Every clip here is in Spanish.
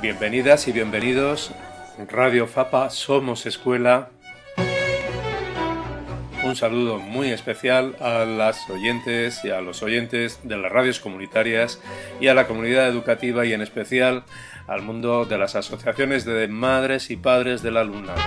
Bienvenidas y bienvenidos. Radio Fapa, somos escuela. Un saludo muy especial a las oyentes y a los oyentes de las radios comunitarias y a la comunidad educativa y en especial al mundo de las asociaciones de madres y padres del alumnado.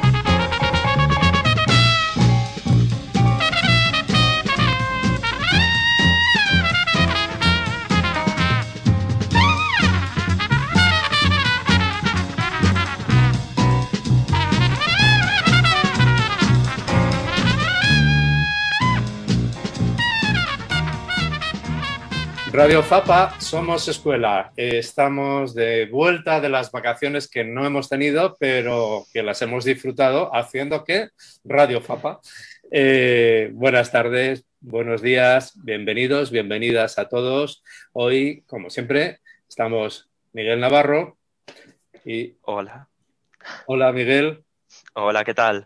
Radio Fapa, somos escuela. Estamos de vuelta de las vacaciones que no hemos tenido, pero que las hemos disfrutado haciendo ¿qué? Radio Fapa. Buenas tardes, buenos días, bienvenidos, bienvenidas a todos. Hoy, como siempre, estamos Miguel Navarro y... Hola. Hola, Miguel. Hola, ¿qué tal?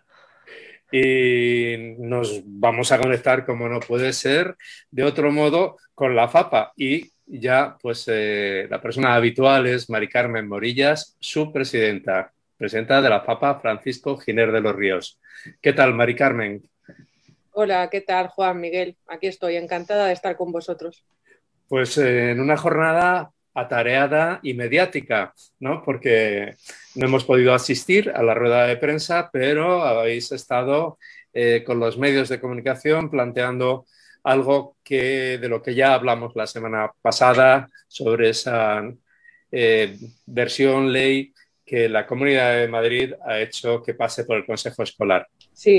Y nos vamos a conectar, como no puede ser, de otro modo con la FAPA. Y ya, pues, la persona habitual es Mari Carmen Morillas, su presidenta de la FAPA, Francisco Giner de los Ríos. ¿Qué tal, Mari Carmen? Hola, ¿qué tal, Juan Miguel? Aquí estoy, encantada de estar con vosotros. Pues en una jornada atareada y mediática, ¿no? Porque no hemos podido asistir a la rueda de prensa, pero habéis estado con los medios de comunicación planteando algo de lo que ya hablamos la semana pasada sobre esa versión ley que la Comunidad de Madrid ha hecho que pase por el Consejo Escolar. Sí,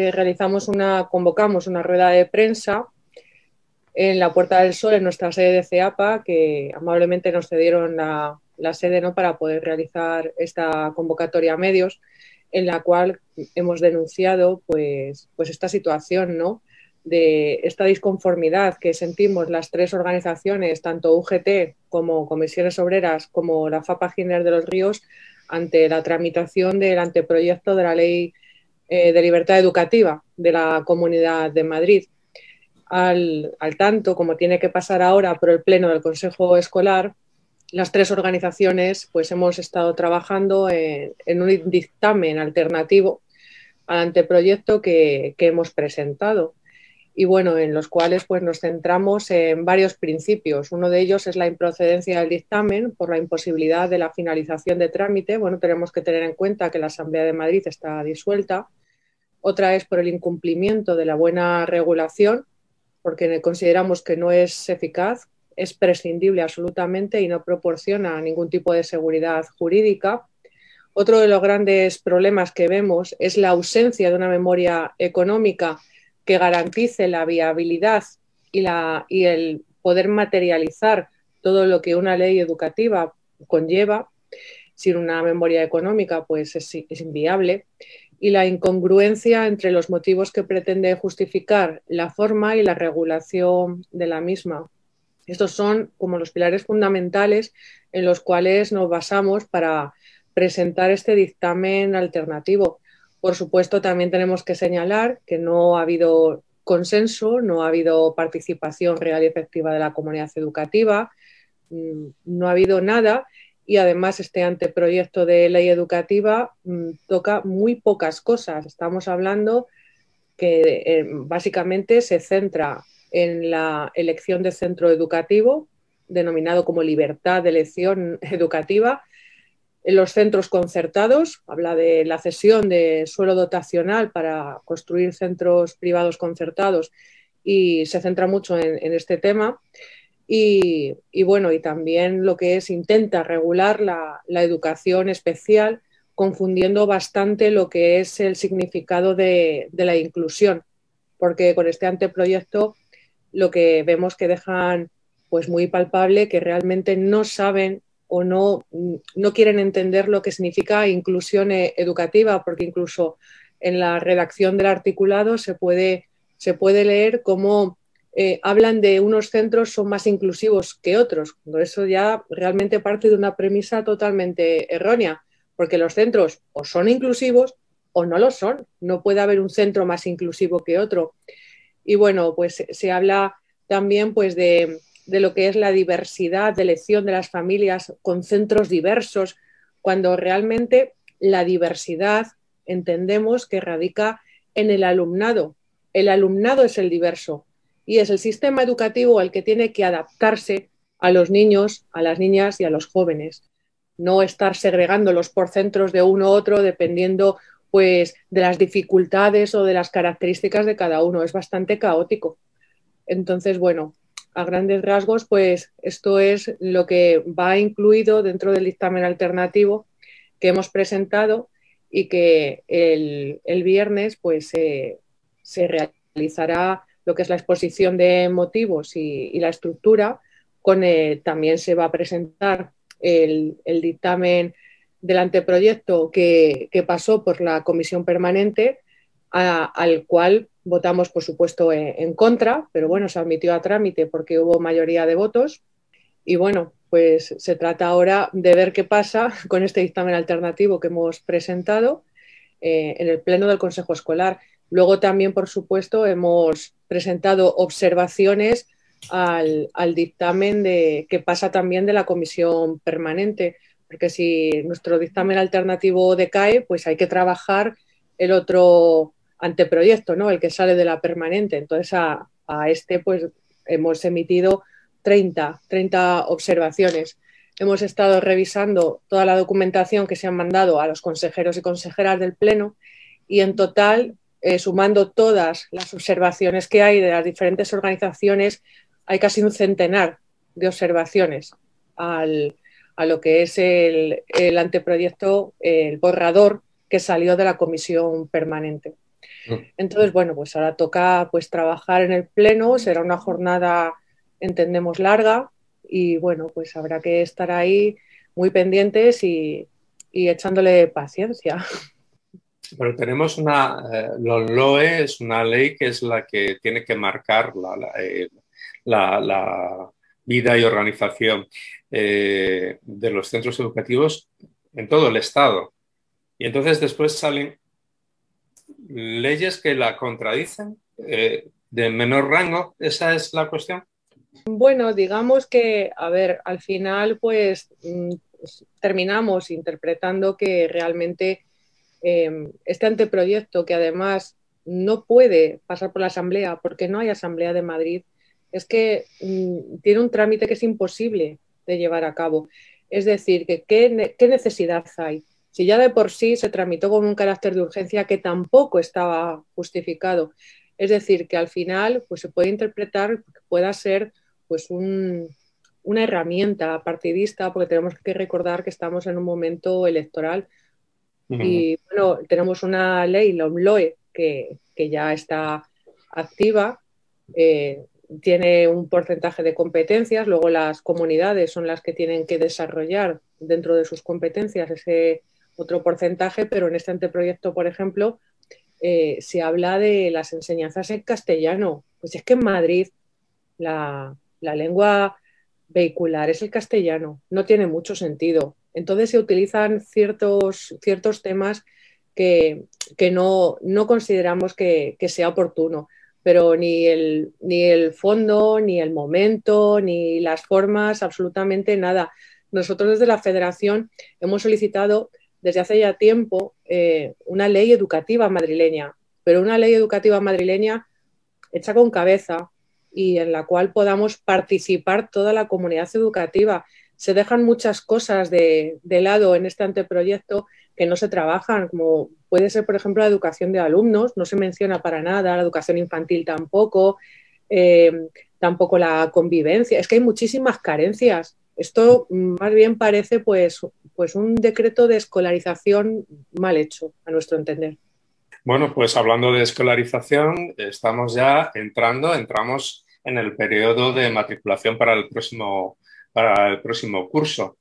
convocamos una rueda de prensa en la Puerta del Sol, en nuestra sede de CEAPA, que amablemente nos cedieron la sede, ¿no?, para poder realizar esta convocatoria a medios, en la cual hemos denunciado pues esta situación, ¿no?, de esta disconformidad que sentimos las tres organizaciones, tanto UGT como Comisiones Obreras, como la FAPA Giner de los Ríos, ante la tramitación del anteproyecto de la Ley de Libertad Educativa de la Comunidad de Madrid. Al tanto, como tiene que pasar ahora por el Pleno del Consejo Escolar, las tres organizaciones pues hemos estado trabajando en un dictamen alternativo al anteproyecto que hemos presentado. Y bueno, en los cuales pues nos centramos en varios principios. Uno de ellos es la improcedencia del dictamen por la imposibilidad de la finalización de trámite. Bueno, tenemos que tener en cuenta que la Asamblea de Madrid está disuelta. Otra es por el incumplimiento de la buena regulación, porque consideramos que no es eficaz, es prescindible absolutamente y no proporciona ningún tipo de seguridad jurídica. Otro de los grandes problemas que vemos es la ausencia de una memoria económica que garantice la viabilidad y el poder materializar todo lo que una ley educativa conlleva. Sin una memoria económica, pues es inviable. Y la incongruencia entre los motivos que pretende justificar la forma y la regulación de la misma. Estos son como los pilares fundamentales en los cuales nos basamos para presentar este dictamen alternativo. Por supuesto, también tenemos que señalar que no ha habido consenso, no ha habido participación real y efectiva de la comunidad educativa, no ha habido nada. Y además este anteproyecto de ley educativa toca muy pocas cosas. Estamos hablando que básicamente se centra en la elección de centro educativo, denominado como libertad de elección educativa, en los centros concertados, habla de la cesión de suelo dotacional para construir centros privados concertados y se centra mucho en este tema. Y bueno, y también lo que es intenta regular la educación especial, confundiendo bastante lo que es el significado de la inclusión, porque con este anteproyecto lo que vemos que dejan pues muy palpable que realmente no saben o no quieren entender lo que significa inclusión educativa, porque incluso en la redacción del articulado se puede leer cómo hablan de unos centros son más inclusivos que otros. Eso ya realmente parte de una premisa totalmente errónea, porque los centros o son inclusivos o no lo son. No puede haber un centro más inclusivo que otro. Y bueno, pues se habla también pues de lo que es la diversidad de elección de las familias con centros diversos, cuando realmente la diversidad entendemos que radica en el alumnado. El alumnado es el diverso y es el sistema educativo el que tiene que adaptarse a los niños, a las niñas y a los jóvenes. No estar segregándolos por centros de uno u otro dependiendo pues de las dificultades o de las características de cada uno. Es bastante caótico. Entonces, bueno, a grandes rasgos, pues esto es lo que va incluido dentro del dictamen alternativo que hemos presentado y que el viernes pues se realizará lo que es la exposición de motivos y la estructura. También se va a presentar el dictamen del anteproyecto que pasó por la comisión permanente, al cual votamos, por supuesto, en contra, pero bueno, se admitió a trámite porque hubo mayoría de votos. Y bueno, pues se trata ahora de ver qué pasa con este dictamen alternativo que hemos presentado en el Pleno del Consejo Escolar. Luego también, por supuesto, hemos presentado observaciones al dictamen que pasa también de la Comisión Permanente, porque si nuestro dictamen alternativo decae, pues hay que trabajar el otro anteproyecto, ¿no? El que sale de la permanente. Entonces, a este, pues hemos emitido 30 observaciones. Hemos estado revisando toda la documentación que se han mandado a los consejeros y consejeras del Pleno y en total, sumando todas las observaciones que hay de las diferentes organizaciones, hay casi un centenar de observaciones a lo que es el anteproyecto, el borrador que salió de la comisión permanente. Entonces, bueno, pues ahora toca pues trabajar en el Pleno, será una jornada, entendemos, larga y bueno, pues habrá que estar ahí muy pendientes y echándole paciencia. Pero tenemos LOMLOE es una ley que es la que tiene que marcar la vida y organización de los centros educativos en todo el Estado. Y entonces después salen leyes que la contradicen de menor rango. ¿Esa es la cuestión? Bueno, digamos que, a ver, al final pues terminamos interpretando que realmente este anteproyecto, que además no puede pasar por la Asamblea porque no hay Asamblea de Madrid, es que tiene un trámite que es imposible de llevar a cabo. Es decir, que ¿qué necesidad hay? Si ya de por sí se tramitó con un carácter de urgencia que tampoco estaba justificado. Es decir, que al final pues, se puede interpretar que pueda ser pues, una herramienta partidista, porque tenemos que recordar que estamos en un momento electoral. Y bueno, tenemos una ley, la LOMLOE, que ya está activa, tiene un porcentaje de competencias, luego las comunidades son las que tienen que desarrollar dentro de sus competencias ese otro porcentaje, pero en este anteproyecto, por ejemplo, se habla de las enseñanzas en castellano. Pues es que en Madrid la lengua vehicular es el castellano, no tiene mucho sentido. Entonces se utilizan ciertos temas que no consideramos que sea oportuno, pero ni el fondo, ni el momento, ni las formas, absolutamente nada. Nosotros desde la Federación hemos solicitado desde hace ya tiempo una ley educativa madrileña, pero una ley educativa madrileña hecha con cabeza y en la cual podamos participar toda la comunidad educativa. Se dejan muchas cosas de lado en este anteproyecto que no se trabajan, como puede ser, por ejemplo, la educación de alumnos, no se menciona para nada, la educación infantil tampoco, tampoco la convivencia. Es que hay muchísimas carencias. Esto más bien parece pues un decreto de escolarización mal hecho, a nuestro entender. Bueno, pues hablando de escolarización, entramos en el periodo de matriculación para el próximo curso.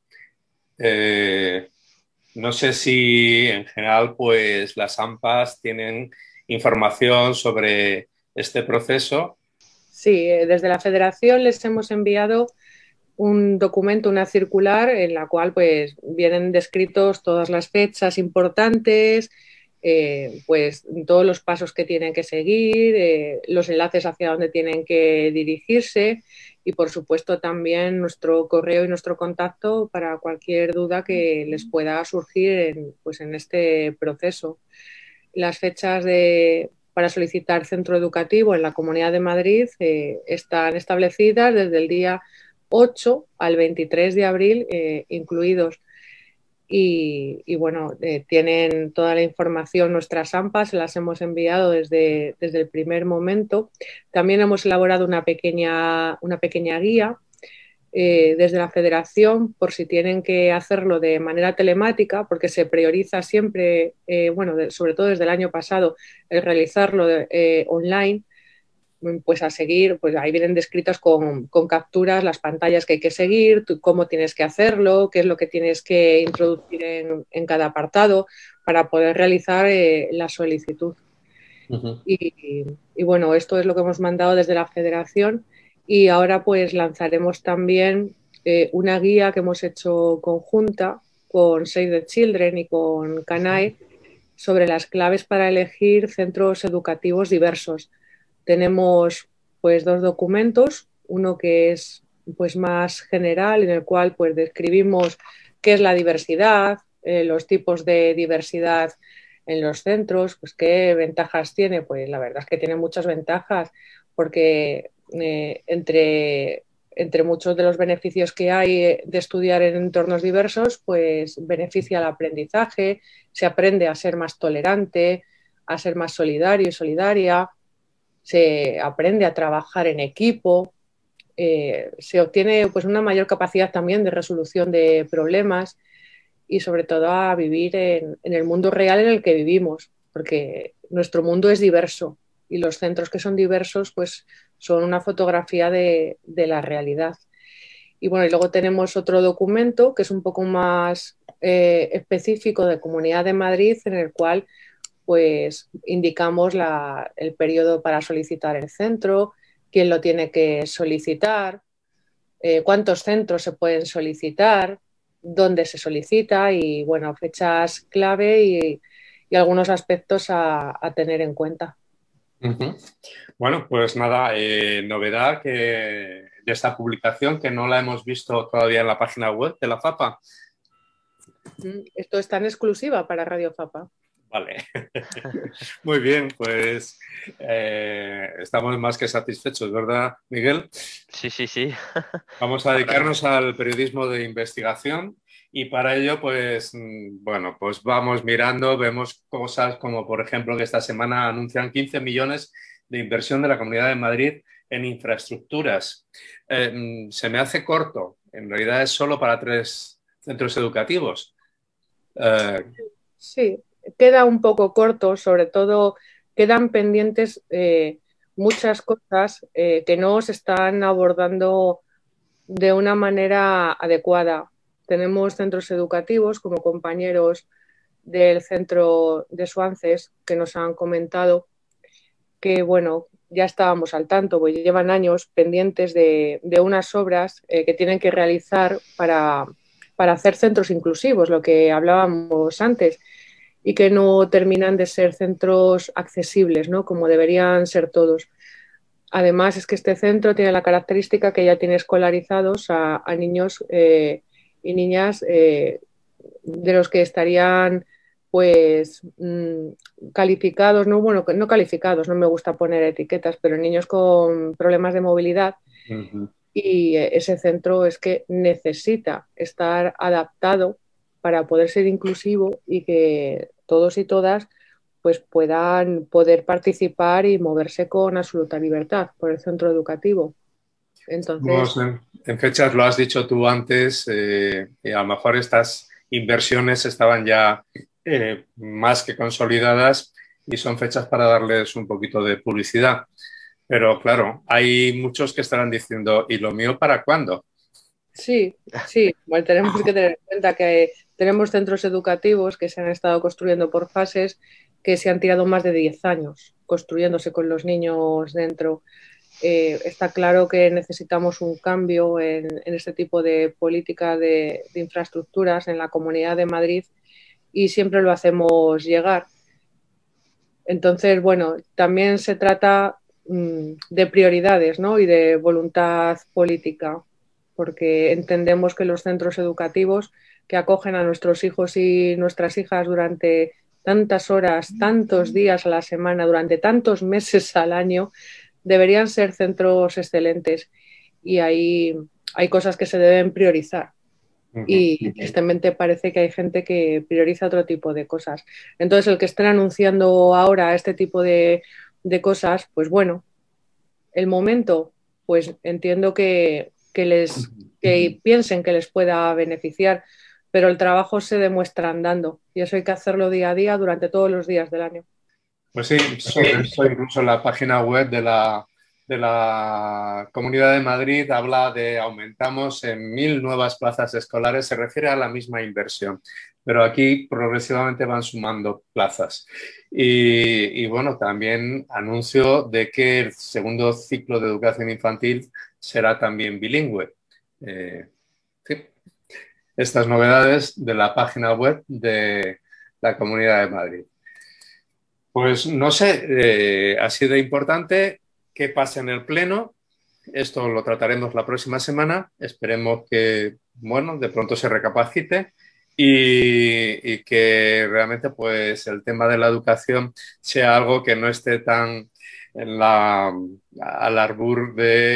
No sé si en general pues las AMPAs tienen información sobre este proceso. Sí, desde la Federación les hemos enviado un documento, una circular, en la cual pues vienen descritos todas las fechas importantes pues todos los pasos que tienen que seguir, los enlaces hacia donde tienen que dirigirse y por supuesto también nuestro correo y nuestro contacto para cualquier duda que les pueda surgir pues en este proceso. Las fechas para solicitar centro educativo en la Comunidad de Madrid están establecidas desde el día 8 al 23 de abril incluidos. Y bueno, tienen toda la información nuestras AMPAs, se las hemos enviado desde el primer momento. También hemos elaborado una pequeña guía desde la federación por si tienen que hacerlo de manera telemática, porque se prioriza siempre, sobre todo desde el año pasado, el realizarlo online, pues a seguir, pues ahí vienen descritas con capturas las pantallas que hay que seguir, cómo tienes que hacerlo, qué es lo que tienes que introducir en cada apartado para poder realizar la solicitud. Uh-huh. Y bueno, esto es lo que hemos mandado desde la federación y ahora pues lanzaremos también una guía que hemos hecho conjunta con Save the Children y con CANAE sobre las claves para elegir centros educativos diversos. Tenemos pues dos documentos, uno que es pues más general, en el cual pues describimos qué es la diversidad, los tipos de diversidad en los centros, pues qué ventajas tiene. Pues la verdad es que tiene muchas ventajas, porque entre muchos de los beneficios que hay de estudiar en entornos diversos, pues beneficia el aprendizaje, se aprende a ser más tolerante, a ser más solidario y solidaria, se aprende a trabajar en equipo, se obtiene pues una mayor capacidad también de resolución de problemas y sobre todo a vivir en el mundo real en el que vivimos, porque nuestro mundo es diverso y los centros que son diversos pues son una fotografía de la realidad. Y bueno, y luego tenemos otro documento que es un poco más específico de Comunidad de Madrid, en el cual pues indicamos el periodo para solicitar el centro, quién lo tiene que solicitar, cuántos centros se pueden solicitar, dónde se solicita y bueno, fechas clave y algunos aspectos a tener en cuenta. Uh-huh. Bueno, pues nada, novedad que de esta publicación que no la hemos visto todavía en la página web de la FAPA. Esto está en exclusiva para Radio FAPA. Vale, muy bien, pues estamos más que satisfechos, ¿verdad, Miguel? Sí, sí, sí. Vamos a dedicarnos al periodismo de investigación y para ello, pues, bueno, pues vamos mirando, vemos cosas como, por ejemplo, que esta semana anuncian 15 millones de inversión de la Comunidad de Madrid en infraestructuras. Se me hace corto, en realidad es solo para 3 centros educativos. Sí, queda un poco corto, sobre todo quedan pendientes muchas cosas que no se están abordando de una manera adecuada. Tenemos centros educativos como compañeros del centro de Suances que nos han comentado que, bueno, ya estábamos al tanto, porque llevan años pendientes de unas obras que tienen que realizar para hacer centros inclusivos, lo que hablábamos antes, y que no terminan de ser centros accesibles, ¿no? Como deberían ser todos. Además, es que este centro tiene la característica que ya tiene escolarizados a niños y niñas de los que estarían pues calificados, no, bueno, no calificados, no me gusta poner etiquetas, pero niños con problemas de movilidad. Uh-huh. Y ese centro es que necesita estar adaptado para poder ser inclusivo y que todos y todas pues puedan poder participar y moverse con absoluta libertad por el centro educativo. Entonces, En fechas, lo has dicho tú antes, y a lo mejor estas inversiones estaban ya más que consolidadas y son fechas para darles un poquito de publicidad. Pero claro, hay muchos que estarán diciendo, ¿y lo mío para cuándo? sí, sí, bueno, tenemos que tener en cuenta que tenemos centros educativos que se han estado construyendo por fases, que se han tirado más de 10 años construyéndose con los niños dentro. Está claro que necesitamos un cambio en este tipo de política de infraestructuras en la Comunidad de Madrid y siempre lo hacemos llegar. Entonces, bueno, también se trata de prioridades, ¿no? Y de voluntad política, porque entendemos que los centros educativos que acogen a nuestros hijos y nuestras hijas durante tantas horas, tantos días a la semana, durante tantos meses al año, deberían ser centros excelentes y ahí hay cosas que se deben priorizar. Y tristemente parece que hay gente que prioriza otro tipo de cosas. Entonces, el que estén anunciando ahora este tipo de cosas, pues bueno, el momento, pues entiendo que piensen que les pueda beneficiar, pero el trabajo se demuestra andando y eso hay que hacerlo día a día durante todos los días del año. Pues sí, sobre esto incluso la página web de la Comunidad de Madrid habla de aumentamos en 1.000 nuevas plazas escolares, se refiere a la misma inversión, pero aquí progresivamente van sumando plazas. Y bueno, también anuncio de que el segundo ciclo de educación infantil será también bilingüe. Sí, estas novedades de la página web de la Comunidad de Madrid. Pues no sé, ha sido importante que pase en el Pleno. Esto lo trataremos la próxima semana. Esperemos que, bueno, de pronto se recapacite y que realmente pues el tema de la educación sea algo que no esté tan al arbur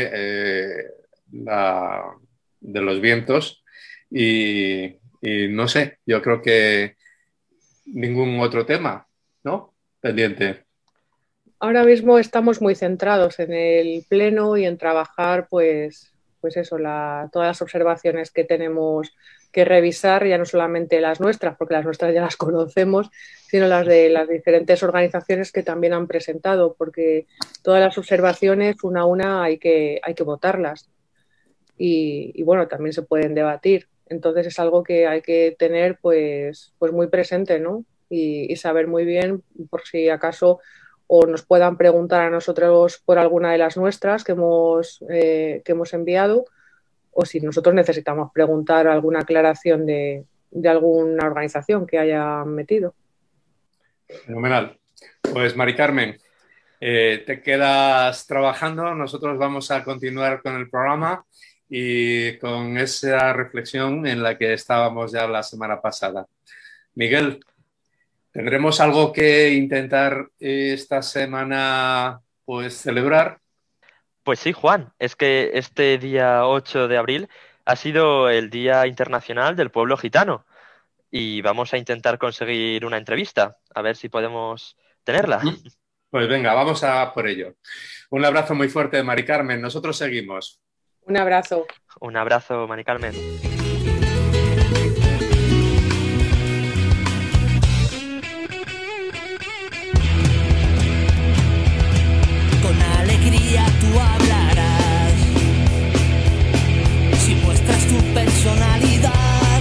de los vientos y no sé, yo creo que ningún otro tema, ¿no? Pendiente. Ahora mismo estamos muy centrados en el pleno y en trabajar, pues eso, todas las observaciones que tenemos que revisar, ya no solamente las nuestras, porque las nuestras ya las conocemos, sino las de las diferentes organizaciones que también han presentado, porque todas las observaciones, una a una, hay que votarlas. Y bueno, también se pueden debatir. Entonces es algo que hay que tener pues muy presente, ¿no? Y saber muy bien por si acaso o nos puedan preguntar a nosotros por alguna de las nuestras que hemos enviado, o si nosotros necesitamos preguntar alguna aclaración de alguna organización que haya metido. Fenomenal. Pues Mari Carmen, te quedas trabajando, nosotros vamos a continuar con el programa y con esa reflexión en la que estábamos ya la semana pasada. Miguel, ¿tendremos algo que intentar esta semana pues celebrar? Pues sí, Juan, es que este día 8 de abril ha sido el Día Internacional del Pueblo Gitano y vamos a intentar conseguir una entrevista, a ver si podemos tenerla. Pues venga, vamos a por ello. Un abrazo muy fuerte, Mari Carmen. Nosotros seguimos. Un abrazo. Un abrazo, Mari Carmen. Con alegría tú hablarás, si muestras tu personalidad.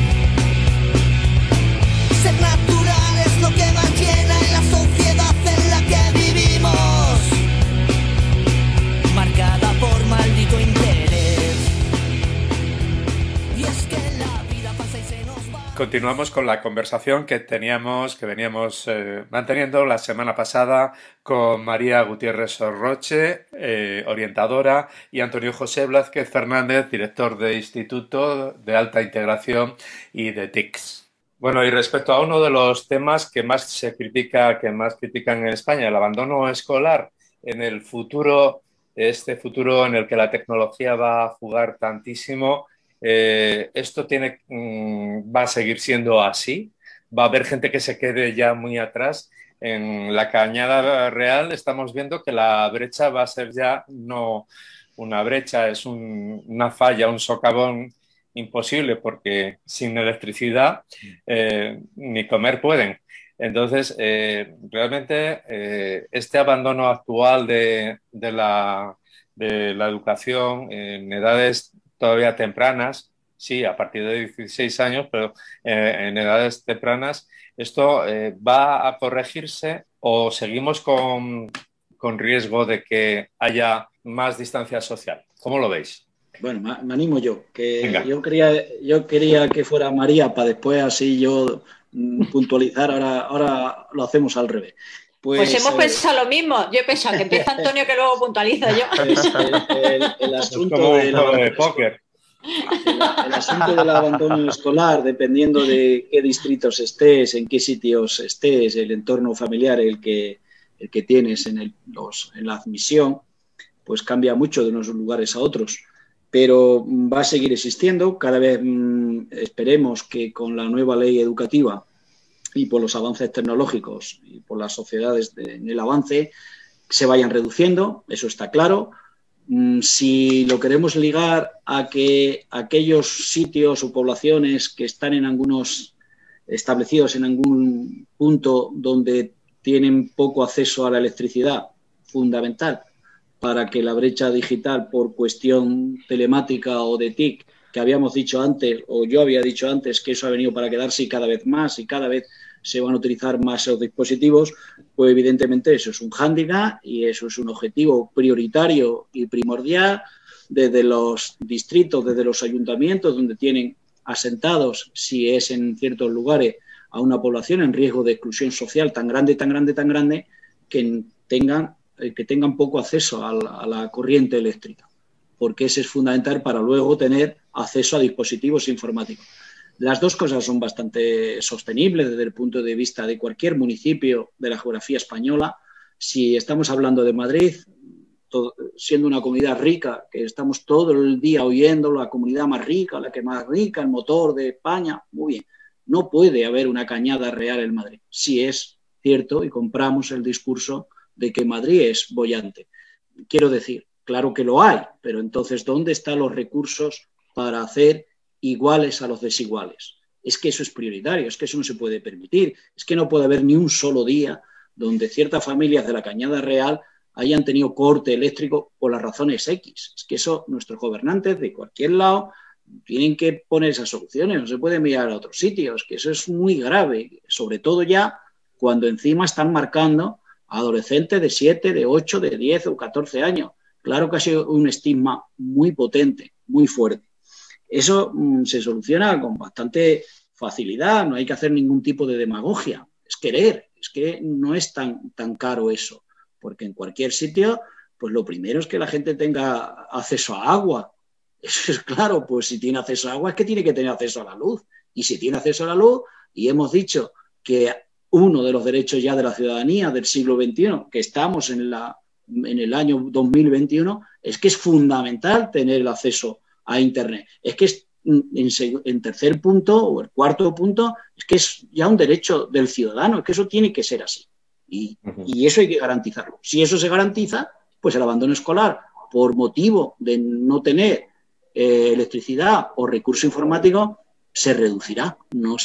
Ser natural es lo que más llena en la sociedad en la que vivimos, marcada por maldito interés. Y es que la vida pasa y se nos va. Continuamos con la conversación que veníamos manteniendo la semana pasada con María Gutiérrez Sorroche, orientadora, y Antonio José Blázquez Fernández, director de Instituto de Alta Integración y de TICS. Bueno, y respecto a uno de los temas que más se critica, que más critican en España, el abandono escolar en el futuro, este futuro en el que la tecnología va a jugar tantísimo, esto va a seguir siendo así. Va a haber gente que se quede ya muy atrás. En la Cañada Real estamos viendo que la brecha va a ser ya no una brecha, es una falla, un socavón imposible porque sin electricidad ni comer pueden. Entonces, realmente este abandono actual de la educación en edades todavía tempranas, sí, a partir de 16 años, pero en edades tempranas, ¿esto va a corregirse o seguimos con riesgo de que haya más distancia social? ¿Cómo lo veis? Bueno, me animo yo, que Venga. yo quería que fuera María para después así yo puntualizar, ahora lo hacemos al revés. Pues hemos pensado lo mismo. Yo he pensado que empieza Antonio, que luego puntualizo yo. El Es asunto como un del juego de abandono póker. el asunto del abandono escolar, dependiendo de qué distritos estés, en qué sitios estés, el entorno familiar el que tienes en la admisión, pues cambia mucho de unos lugares a otros. Pero va a seguir existiendo. Cada vez esperemos que con la nueva ley educativa y por los avances tecnológicos y por las sociedades en el avance se vayan reduciendo, eso está claro. Si lo queremos ligar a que aquellos sitios o poblaciones que están establecidos en algún punto donde tienen poco acceso a la electricidad, fundamental para que la brecha digital por cuestión telemática o de TIC, que habíamos dicho antes, o yo había dicho antes que eso ha venido para quedarse y cada vez más y cada vez se van a utilizar más esos dispositivos, pues evidentemente eso es un hándicap y eso es un objetivo prioritario y primordial desde los distritos, desde los ayuntamientos, donde tienen asentados, si es en ciertos lugares, a una población en riesgo de exclusión social tan grande, tan grande, tan grande, que tengan poco acceso a la corriente eléctrica, porque ese es fundamental para luego tener acceso a dispositivos informáticos. Las dos cosas son bastante sostenibles desde el punto de vista de cualquier municipio de la geografía española. Si estamos hablando de Madrid, siendo una comunidad rica, que estamos todo el día oyendo la comunidad más rica, la que más rica, el motor de España, muy bien. No puede haber una Cañada Real en Madrid, si es cierto y compramos el discurso de que Madrid es boyante. Quiero decir, claro que lo hay, pero entonces, ¿dónde están los recursos para hacer iguales a los desiguales? Es que eso es prioritario, es que eso no se puede permitir, es que no puede haber ni un solo día donde ciertas familias de la Cañada Real hayan tenido corte eléctrico por las razones X. Es que eso nuestros gobernantes de cualquier lado tienen que poner esas soluciones, no se puede mirar a otros sitios, que eso es muy grave, sobre todo ya cuando encima están marcando a adolescentes de 7, de 8, de 10 o 14 años. Claro que ha sido un estigma muy potente, muy fuerte. Eso se soluciona con bastante facilidad, no hay que hacer ningún tipo de demagogia, es querer, es que no es tan caro eso, porque en cualquier sitio, pues lo primero es que la gente tenga acceso a agua. Eso es claro, pues si tiene acceso a agua es que tiene que tener acceso a la luz. Y si tiene acceso a la luz, y hemos dicho que uno de los derechos ya de la ciudadanía del siglo XXI, que estamos en el año 2021, es que es fundamental tener el acceso a Internet. Es que es, en tercer punto o el cuarto punto, es que es ya un derecho del ciudadano, es que eso tiene que ser así. Y eso hay que garantizarlo. Si eso se garantiza, pues el abandono escolar, por motivo de no tener electricidad o recurso informático, se reducirá,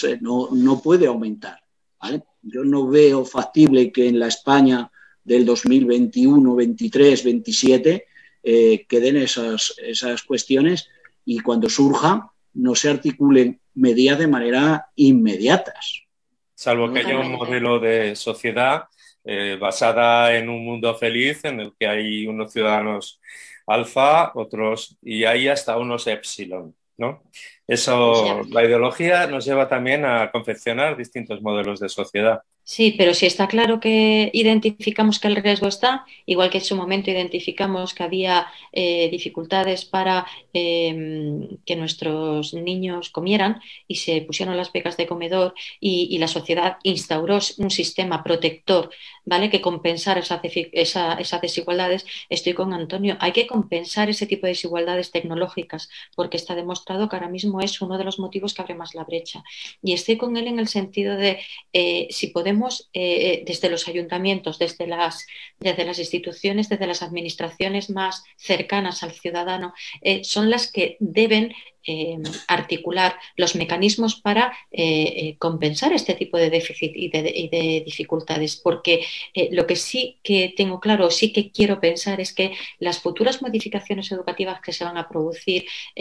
no puede aumentar, ¿vale? Yo no veo factible que en la España del 2021, 23, 27 queden esas cuestiones y cuando surja no se articulen medidas de manera inmediatas. Salvo que haya un modelo de sociedad basada en un mundo feliz en el que hay unos ciudadanos alfa, otros, y hay hasta unos epsilon, ¿no? Eso, la ideología nos lleva también a confeccionar distintos modelos de sociedad. Sí, pero si está claro que identificamos que el riesgo está, igual que en su momento identificamos que había dificultades para que nuestros niños comieran y se pusieron las becas de comedor y la sociedad instauró un sistema protector, ¿vale? Que compensara esas desigualdades. Estoy con Antonio, hay que compensar ese tipo de desigualdades tecnológicas porque está demostrado que ahora mismo es uno de los motivos que abre más la brecha. Y estoy con él en el sentido de si podemos desde los ayuntamientos, desde las instituciones, desde las administraciones más cercanas al ciudadano, son las que deben articular los mecanismos para compensar este tipo de déficit y de dificultades, porque lo que sí que tengo claro, sí que quiero pensar es que las futuras modificaciones educativas que se van a producir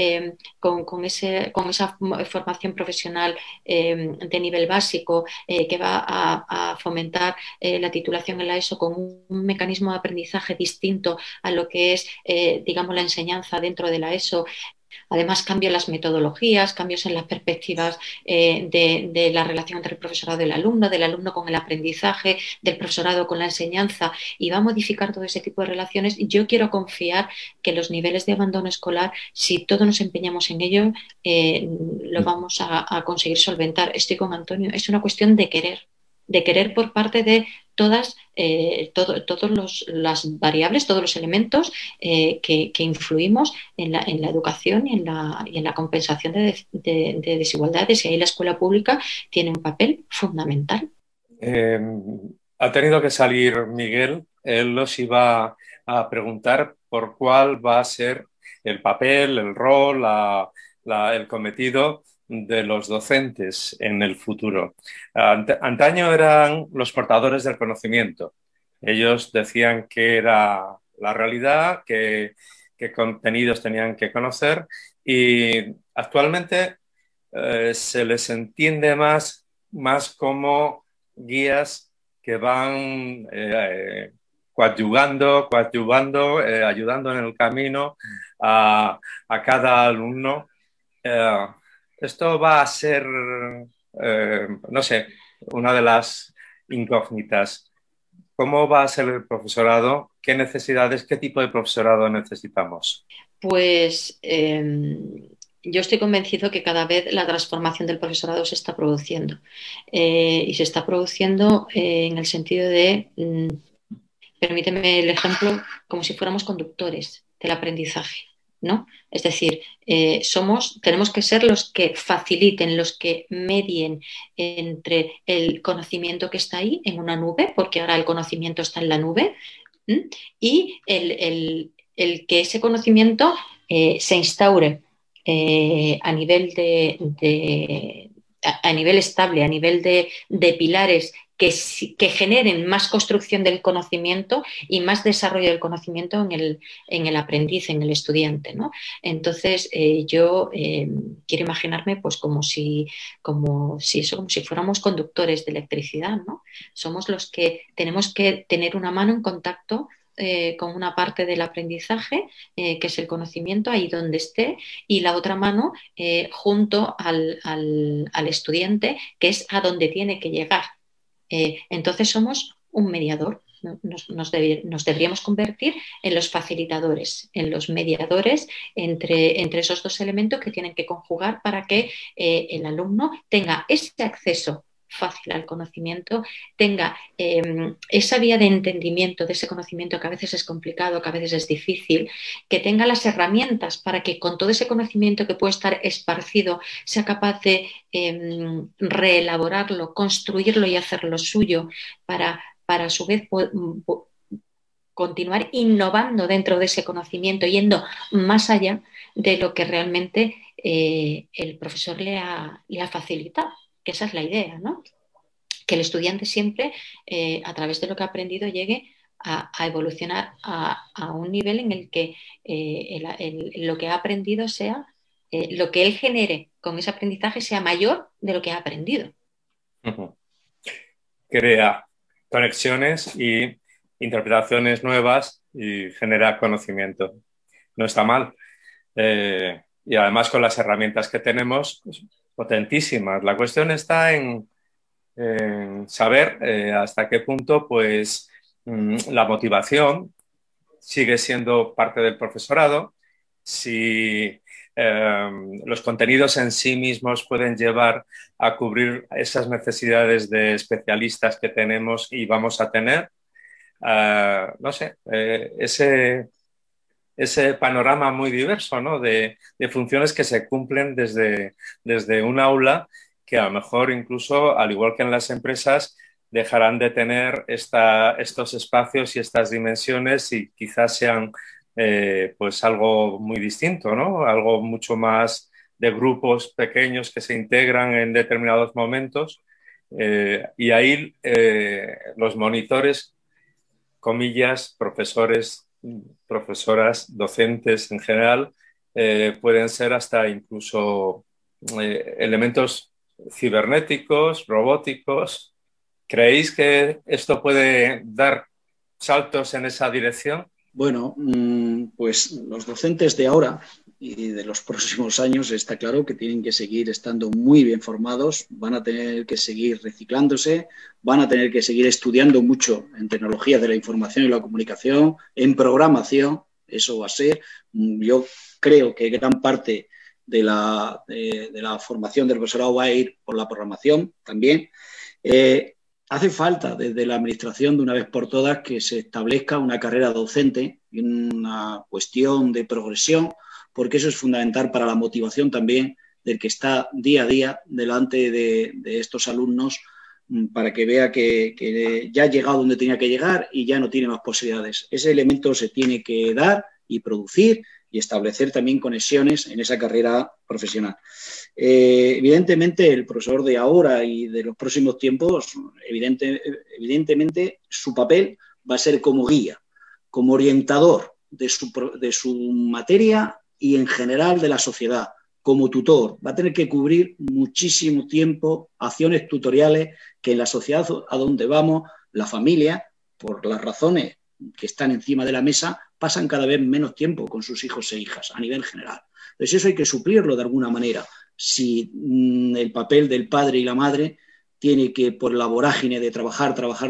con esa formación profesional de nivel básico que va a fomentar la titulación en la ESO con un mecanismo de aprendizaje distinto a lo que es, digamos, la enseñanza dentro de la ESO, Además, cambian las metodologías, cambios en las perspectivas de la relación entre el profesorado y el alumno, del alumno con el aprendizaje, del profesorado con la enseñanza, y va a modificar todo ese tipo de relaciones. Yo quiero confiar que los niveles de abandono escolar, si todos nos empeñamos en ello, lo vamos a conseguir solventar. Estoy con Antonio, es una cuestión de querer por parte de todas las variables, todos los elementos que influimos en la educación y en la compensación de desigualdades, y ahí la escuela pública tiene un papel fundamental. Eh, Ha tenido que salir Miguel. Él los iba a preguntar por cuál va a ser el papel, el rol, el cometido de los docentes en el futuro. Antaño eran los portadores del conocimiento. Ellos decían que era la realidad, qué contenidos tenían que conocer, y actualmente se les entiende más como guías que van coadyuvando, ayudando en el camino a cada alumno. Eh, Esto va a ser, no sé, una de las incógnitas. ¿Cómo va a ser el profesorado? ¿Qué necesidades, qué tipo de profesorado necesitamos? Pues yo estoy convencido que cada vez la transformación del profesorado se está produciendo. Y se está produciendo en el sentido de, permíteme el ejemplo, como si fuéramos conductores del aprendizaje, ¿no? Es decir, tenemos que ser los que faciliten, los que medien entre el conocimiento que está ahí en una nube, porque ahora el conocimiento está en la nube, ¿m? Y el que ese conocimiento se instaure a nivel a nivel estable, a nivel de pilares que generen más construcción del conocimiento y más desarrollo del conocimiento en el aprendiz, en el estudiante, ¿no? Entonces, yo quiero imaginarme pues como si fuéramos conductores de electricidad, ¿no? Somos los que tenemos que tener una mano en contacto con una parte del aprendizaje, que es el conocimiento, ahí donde esté, y la otra mano junto al estudiante, que es a donde tiene que llegar. Entonces somos un mediador. Nos deberíamos convertir en los facilitadores, en los mediadores entre esos dos elementos que tienen que conjugar para que el alumno tenga ese acceso fácil al conocimiento, tenga esa vía de entendimiento de ese conocimiento, que a veces es complicado, que a veces es difícil, que tenga las herramientas para que con todo ese conocimiento que puede estar esparcido sea capaz de reelaborarlo, construirlo y hacerlo suyo para a su vez continuar innovando dentro de ese conocimiento, yendo más allá de lo que realmente el profesor le ha facilitado, que esa es la idea, ¿no? Que el estudiante siempre, a través de lo que ha aprendido, llegue a evolucionar a un nivel en el que lo que ha aprendido sea, lo que él genere con ese aprendizaje sea mayor de lo que ha aprendido. Crea conexiones y interpretaciones nuevas y genera conocimiento. No está mal. Y además con las herramientas que tenemos, pues, potentísimas. La cuestión está en saber hasta qué punto pues, la motivación sigue siendo parte del profesorado, si los contenidos en sí mismos pueden llevar a cubrir esas necesidades de especialistas que tenemos y vamos a tener. No sé, ese panorama muy diverso, ¿no? de funciones que se cumplen desde un aula, que a lo mejor incluso, al igual que en las empresas, dejarán de tener estos espacios y estas dimensiones y quizás sean pues algo muy distinto, ¿no? Algo mucho más de grupos pequeños que se integran en determinados momentos, y ahí los monitores, comillas, profesores, profesoras, docentes en general, pueden ser hasta incluso elementos cibernéticos, robóticos. ¿Creéis que esto puede dar saltos en esa dirección? Bueno, pues los docentes de ahora y de los próximos años está claro que tienen que seguir estando muy bien formados, van a tener que seguir reciclándose, van a tener que seguir estudiando mucho en tecnologías de la información y la comunicación, en programación, eso va a ser. Yo creo que gran parte de la formación del profesorado va a ir por la programación también. Hace falta desde la administración de una vez por todas que se establezca una carrera docente y una cuestión de progresión, porque eso es fundamental para la motivación también del que está día a día delante de estos alumnos, para que vea que ya ha llegado donde tenía que llegar y ya no tiene más posibilidades. Ese elemento se tiene que dar y producir y establecer también conexiones en esa carrera profesional. Evidentemente, el profesor de ahora y de los próximos tiempos, evidentemente, su papel va a ser como guía, como orientador de su materia y en general de la sociedad, como tutor. Va a tener que cubrir muchísimo tiempo acciones tutoriales que en la sociedad a donde vamos, la familia, por las razones que están encima de la mesa, pasan cada vez menos tiempo con sus hijos e hijas a nivel general. Entonces eso hay que suplirlo de alguna manera. Si el papel del padre y la madre tiene que, por la vorágine de trabajar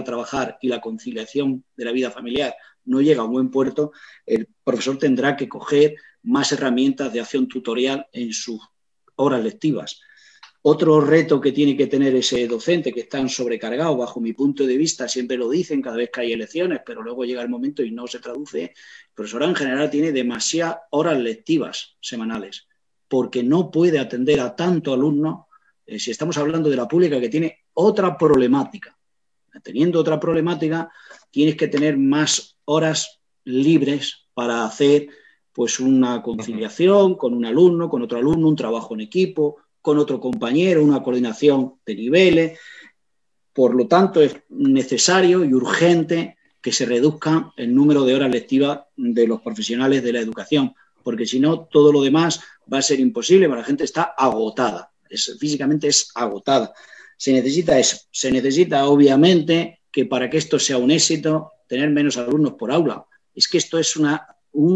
y la conciliación de la vida familiar no llega a un buen puerto, el profesor tendrá que coger más herramientas de acción tutorial en sus horas lectivas. Otro reto que tiene que tener ese docente, que están sobrecargados, bajo mi punto de vista, siempre lo dicen cada vez que hay elecciones, pero luego llega el momento y no se traduce, el profesorado en general tiene demasiadas horas lectivas semanales, porque no puede atender a tanto alumno, si estamos hablando de la pública que tiene otra problemática. Teniendo otra problemática, tienes que tener más horas libres para hacer pues una conciliación con un alumno, con otro alumno, un trabajo en equipo, con otro compañero, una coordinación de niveles. Por lo tanto, es necesario y urgente que se reduzca el número de horas lectivas de los profesionales de la educación, porque si no, todo lo demás va a ser imposible, porque la gente está agotada, físicamente es agotada. Se necesita eso, se necesita obviamente que para que esto sea un éxito, tener menos alumnos por aula. Es que esto es una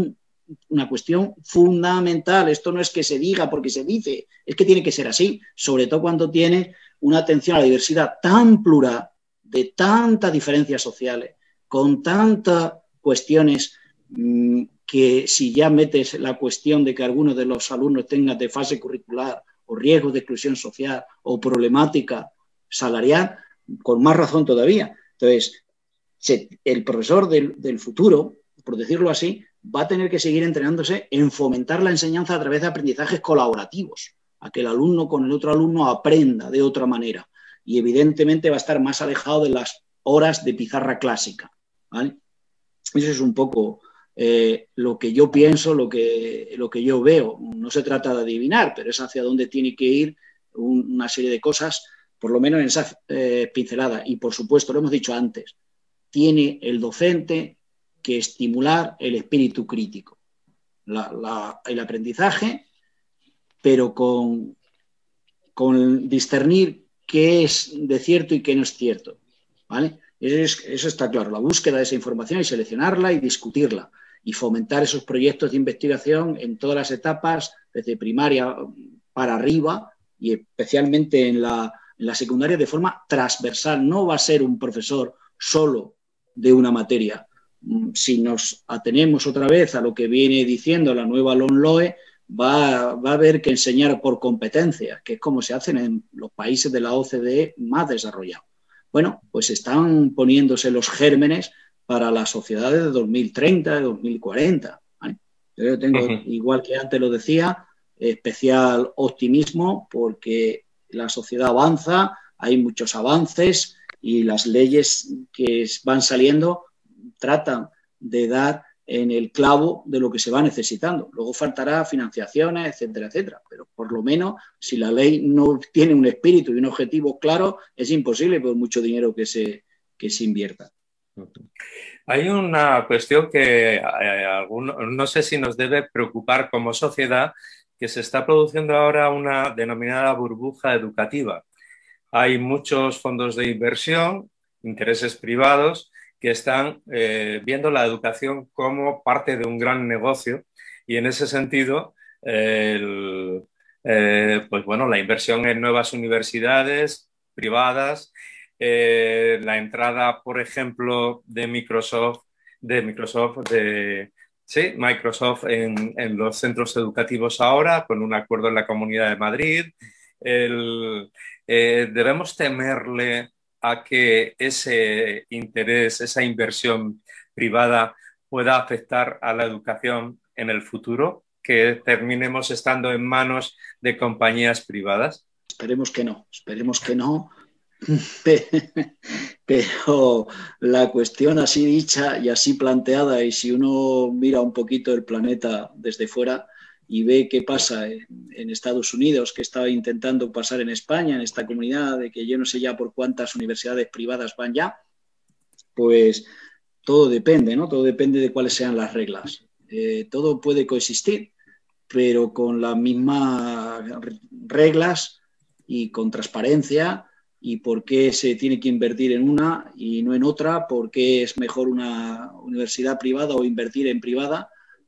cuestión fundamental. Esto no es que se diga porque se dice, es que tiene que ser así, sobre todo cuando tienes una atención a la diversidad tan plural, de tantas diferencias sociales, con tantas cuestiones que si ya metes la cuestión de que algunos de los alumnos tengan desfase curricular o riesgos de exclusión social o problemática salarial, con más razón todavía. Entonces, el profesor del futuro, por decirlo así, va a tener que seguir entrenándose en fomentar la enseñanza a través de aprendizajes colaborativos, a que el alumno con el otro alumno aprenda de otra manera. Y evidentemente va a estar más alejado de las horas de pizarra clásica, ¿vale? Eso es un poco lo que yo pienso, lo que yo veo. No se trata de adivinar, pero es hacia dónde tiene que ir una serie de cosas, por lo menos en esa pincelada. Y por supuesto, lo hemos dicho antes, tiene el docente que estimular el espíritu crítico, el aprendizaje, pero con discernir qué es de cierto y qué no es cierto, ¿vale? Eso está claro, la búsqueda de esa información y seleccionarla y discutirla y fomentar esos proyectos de investigación en todas las etapas, desde primaria para arriba y especialmente en la secundaria de forma transversal. No va a ser un profesor solo de una materia. Si nos atenemos otra vez a lo que viene diciendo la nueva LOMLOE, va a haber que enseñar por competencias, que es como se hacen en los países de la OCDE más desarrollados. Bueno, pues están poniéndose los gérmenes para las sociedades de 2030, de 2040. ¿Vale? Yo tengo, igual que antes lo decía, especial optimismo porque la sociedad avanza, hay muchos avances y las leyes que van saliendo tratan de dar en el clavo de lo que se va necesitando. Luego faltará financiaciones, etcétera, etcétera. Pero por lo menos, si la ley no tiene un espíritu y un objetivo claro, es imposible por mucho dinero que se invierta. Hay una cuestión que no sé si nos debe preocupar como sociedad, que se está produciendo ahora una denominada burbuja educativa. Hay muchos fondos de inversión, intereses privados, que están viendo la educación como parte de un gran negocio y en ese sentido pues bueno, la inversión en nuevas universidades privadas, la entrada, por ejemplo, de Microsoft, sí, Microsoft en los centros educativos ahora, con un acuerdo en la Comunidad de Madrid. Debemos temerle a que ese interés, esa inversión privada pueda afectar a la educación en el futuro, que terminemos estando en manos de compañías privadas. Esperemos que no, pero la cuestión así dicha y así planteada, y si uno mira un poquito el planeta desde fuera y ve qué pasa en Estados Unidos, que está intentando pasar en España, en esta comunidad, de que yo no sé ya por cuántas universidades privadas van ya, pues todo depende, ¿no? Todo depende de cuáles sean las reglas. Todo puede coexistir, pero con las mismas reglas y con transparencia, y por qué se tiene que invertir en una y no en otra, por qué es mejor una universidad privada o invertir en privada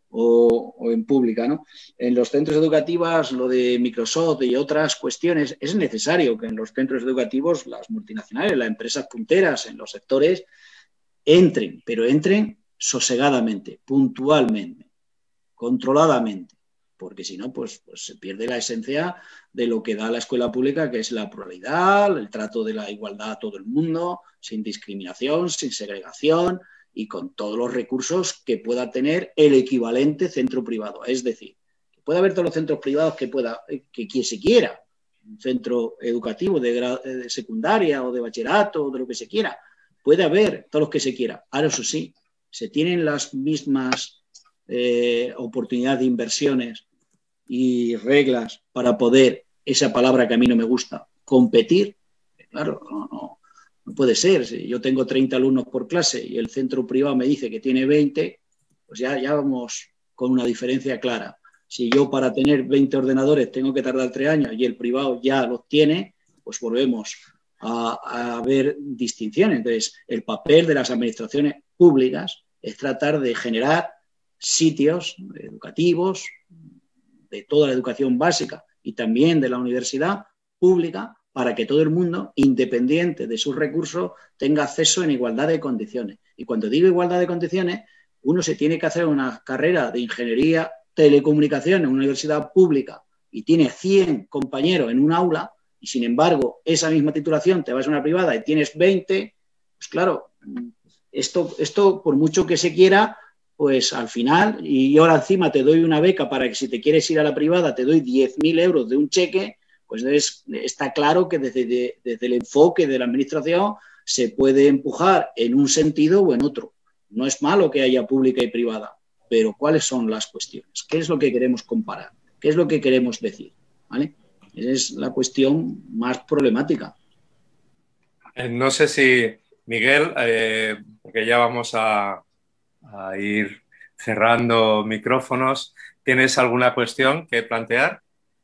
o en pública, ¿no? En los centros educativos, lo de Microsoft y otras cuestiones, es necesario que en los centros educativos las multinacionales, las empresas punteras en los sectores entren, pero entren sosegadamente, puntualmente, controladamente, porque si no, pues se pierde la esencia de lo que da la escuela pública, que es la pluralidad, el trato de la igualdad a todo el mundo, sin discriminación, sin segregación y con todos los recursos que pueda tener el equivalente centro privado. Es decir, que pueda haber todos los centros privados que quien se quiera, un centro educativo de secundaria o de bachillerato o de lo que se quiera, puede haber todos los que se quiera. Ahora, eso sí, se tienen las mismas oportunidades de inversiones y reglas para poder, esa palabra que a mí no me gusta, competir. Claro, no puede ser. Si yo tengo 30 alumnos por clase y el centro privado me dice que tiene 20, pues ya vamos con una diferencia clara. Si yo para tener 20 ordenadores tengo que tardar 3 años y el privado ya los tiene, pues volvemos a ver distinciones. Entonces, el papel de las administraciones públicas es tratar de generar sitios educativos de toda la educación básica y también de la universidad pública para que todo el mundo, independiente de sus recursos, tenga acceso en igualdad de condiciones. Y cuando digo igualdad de condiciones, uno se tiene que hacer una carrera de ingeniería telecomunicación en una universidad pública y tiene 100 compañeros en un aula, y sin embargo esa misma titulación te vas a una privada y tienes 20, pues claro, esto por mucho que se quiera, pues al final, y ahora encima te doy una beca para que si te quieres ir a la privada te doy 10.000 euros de un cheque, pues está claro que desde el enfoque de la administración se puede empujar en un sentido o en otro. No es malo que haya pública y privada, pero ¿cuáles son las cuestiones? ¿Qué es lo que queremos comparar? ¿Qué es lo que queremos decir? ¿Vale? Esa es la cuestión más problemática. No sé si, Miguel, porque ya vamos a ir cerrando micrófonos, ¿tienes alguna cuestión que plantear?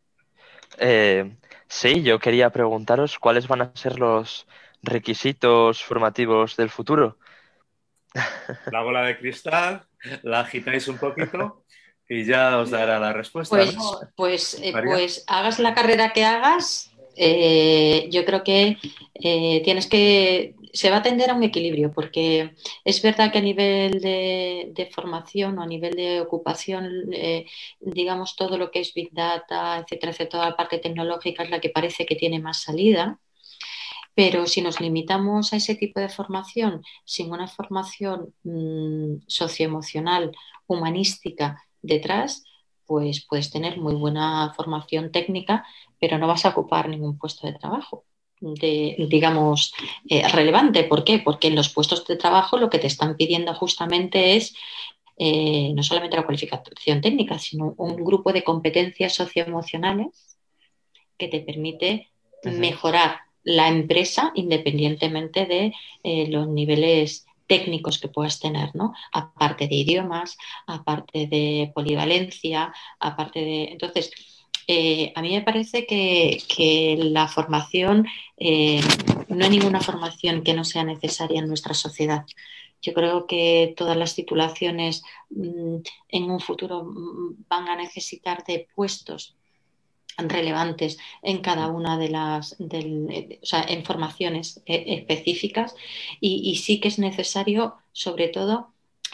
Sí, yo quería preguntaros cuáles van a ser los requisitos formativos del futuro. La bola de cristal, la agitáis un poquito y ya os dará la respuesta, Pues, ¿no? pues hagas la carrera que hagas, yo creo que se va a tender a un equilibrio, porque es verdad que a nivel de formación o a nivel de ocupación, digamos, todo lo que es Big Data, etcétera, etcétera, toda la parte tecnológica es la que parece que tiene más salida. Pero si nos limitamos a ese tipo de formación, sin una formación socioemocional, humanística detrás, pues puedes tener muy buena formación técnica, pero no vas a ocupar ningún puesto de trabajo, digamos, relevante. ¿Por qué? Porque en los puestos de trabajo lo que te están pidiendo justamente es no solamente la cualificación técnica, sino un grupo de competencias socioemocionales que te permite mejorar la empresa independientemente de los niveles técnicos que puedas tener, ¿no? Aparte de idiomas, aparte de polivalencia, aparte de... Entonces, a mí me parece que la formación, no hay ninguna formación que no sea necesaria en nuestra sociedad. Yo creo que todas las titulaciones en un futuro van a necesitar de puestos relevantes en cada una de o sea, en formaciones específicas y sí que es necesario, sobre todo,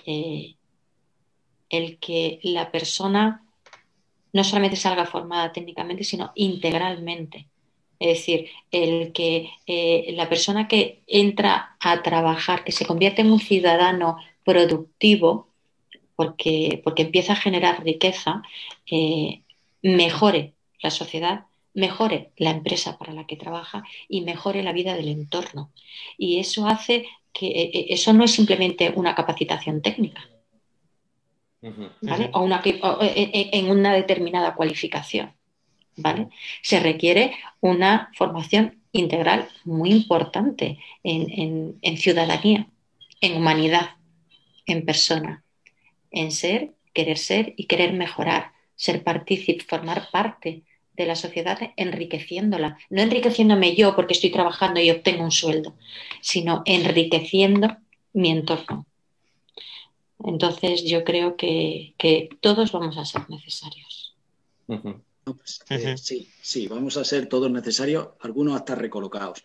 el que la persona no solamente salga formada técnicamente, sino integralmente. Es decir, el que la persona que entra a trabajar, que se convierte en un ciudadano productivo, porque empieza a generar riqueza, mejore la sociedad, mejore la empresa para la que trabaja y mejore la vida del entorno. Y eso hace que eso no es simplemente una capacitación técnica, ¿vale? O en una determinada cualificación, ¿vale? Se requiere una formación integral muy importante en ciudadanía, en humanidad, en persona, en ser, ser y querer mejorar, ser partícipe, formar parte de la sociedad enriqueciéndola, no enriqueciéndome yo porque estoy trabajando y obtengo un sueldo, sino enriqueciendo mi entorno. Entonces yo creo que todos vamos a ser necesarios. No, pues, sí, vamos a ser todos necesarios, algunos hasta recolocados.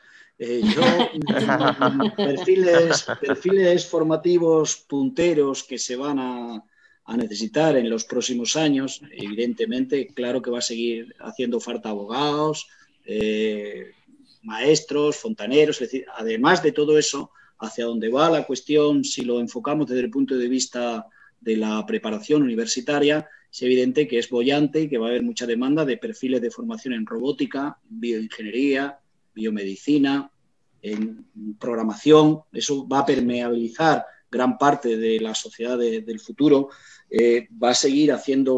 Perfiles formativos punteros que se van a necesitar en los próximos años, evidentemente, claro que va a seguir haciendo falta abogados, maestros, fontaneros, es decir, además de todo eso, hacia dónde va la cuestión, si lo enfocamos desde el punto de vista de la preparación universitaria, es evidente que es boyante y que va a haber mucha demanda de perfiles de formación en robótica, en bioingeniería, biomedicina, en programación. Eso va a permeabilizar gran parte de la sociedad del futuro. Va a seguir